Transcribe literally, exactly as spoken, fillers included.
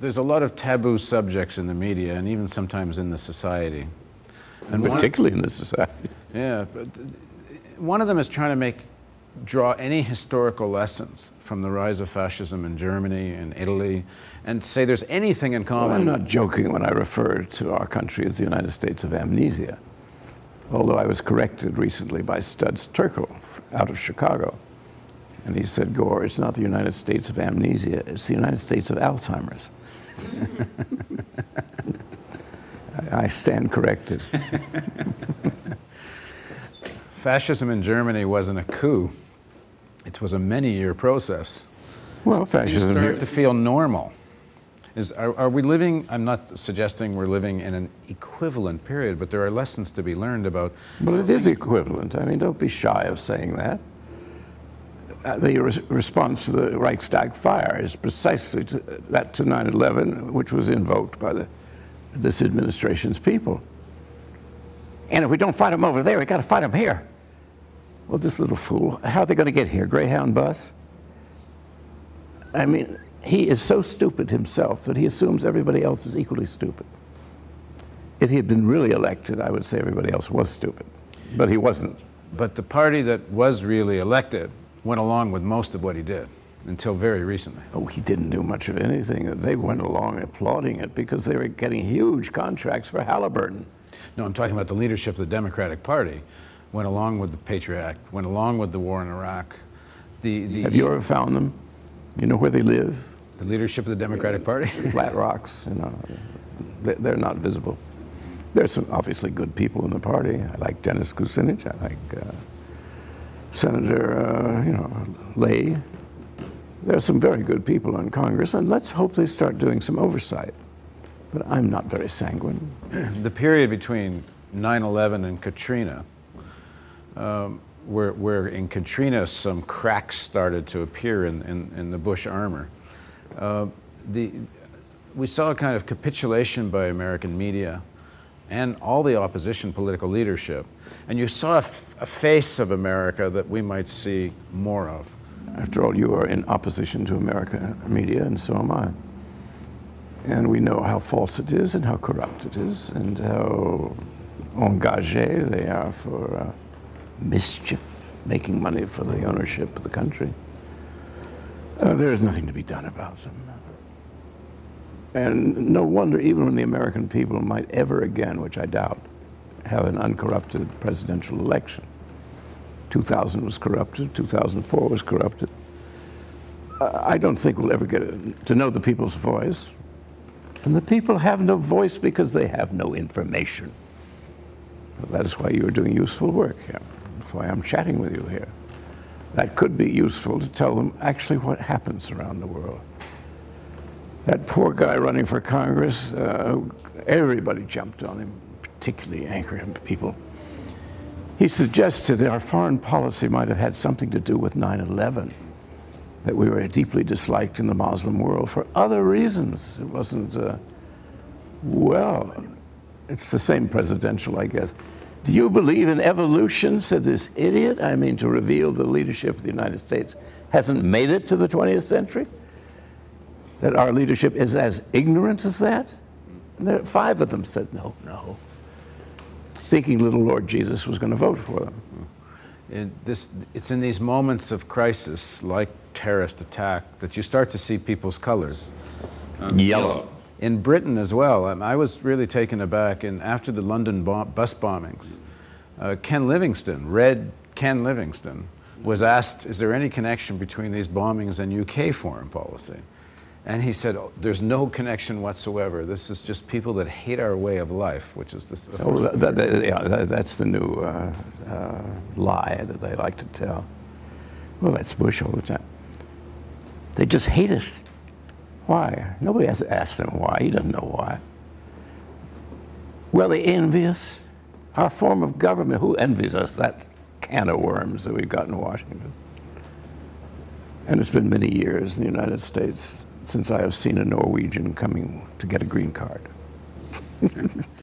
there's a lot of taboo subjects in the media and even sometimes in the society. And particularly in the society. Yeah, but one of them is trying to make, draw any historical lessons from the rise of fascism in Germany and Italy and say there's anything in common. Well, I'm not joking when I refer to our country as the United States of amnesia, although I was corrected recently by Studs Terkel out of Chicago. And he said, Gore, it's not the United States of amnesia, it's the United States of Alzheimer's. I, I stand corrected. Fascism in Germany wasn't a coup. It was a many-year process. Well, fascism You here. start to feel normal. Is, are, are we living, I'm not suggesting we're living in an equivalent period, but there are lessons to be learned about. Well, it is equivalent. I mean, don't be shy of saying that. Uh, the re response to the Reichstag fire is precisely to, that to nine eleven, which was invoked by the, this administration's people. And if we don't fight them over there, we got to fight them here. Well, this little fool, how are they going to get here? Greyhound bus? I mean, he is so stupid himself that he assumes everybody else is equally stupid. If he had been really elected, I would say everybody else was stupid, but he wasn't. But the party that was really elected went along with most of what he did until very recently. Oh, he didn't do much of anything. They went along applauding it because they were getting huge contracts for Halliburton. No, I'm talking about the leadership of the Democratic Party went along with the Patriot Act, went along with the war in Iraq. The, the, Have you ever found them? You know where they live? The leadership of the Democratic Party? Flat Rocks, you know. They're not visible. There's some obviously good people in the party. I like Dennis Kucinich. I like uh, Senator, uh, you know, Lay. There are some very good people in Congress, and let's hope they start doing some oversight. But I'm not very sanguine. The period between nine eleven and Katrina, um, where, where in Katrina some cracks started to appear in, in, in the Bush armor, uh, the, we saw a kind of capitulation by American media and all the opposition political leadership. And you saw a, f a face of America that we might see more of. After all, you are in opposition to American media, and so am I. And we know how false it is and how corrupt it is and how engagé they are for uh, mischief, making money for the ownership of the country. Uh, there is nothing to be done about them. And no wonder even when the American people might ever again, which I doubt, have an uncorrupted presidential election. two thousand was corrupted, two thousand four was corrupted. Uh, I don't think we'll ever get to know the people's voice. And the people have no voice because they have no information. Well, that is why you are doing useful work here. That's why I'm chatting with you here. That could be useful to tell them actually what happens around the world. That poor guy running for Congress, uh, everybody jumped on him, particularly angry people. He suggested that our foreign policy might have had something to do with nine eleven, that we were deeply disliked in the Muslim world for other reasons. It wasn't, uh, well, it's the same presidential, I guess. Do you believe in evolution, said this idiot? I mean, to reveal the leadership of the United States hasn't made it to the twentieth century? That our leadership is as ignorant as that? And there, five of them said no, no, thinking little Lord Jesus was going to vote for them. In this, it's in these moments of crisis, like terrorist attack, that you start to see people's colors. Um, Yellow. In Britain as well. Um, I was really taken aback, and after the London bomb, bus bombings, uh, Ken Livingstone, Red Ken Livingstone, was asked, is there any connection between these bombings and U K foreign policy? And he said, oh, there's no connection whatsoever. This is just people that hate our way of life, which is this. Oh, that, that, yeah, that, that's the new uh, uh, lie that they like to tell. Well, that's Bush all the time. They just hate us. Why? Nobody has to ask him why. He doesn't know why. Well, they envy us. Our form of government, who envies us? That can of worms that we've got in Washington. And it's been many years in the United States since I have seen a Norwegian coming to get a green card.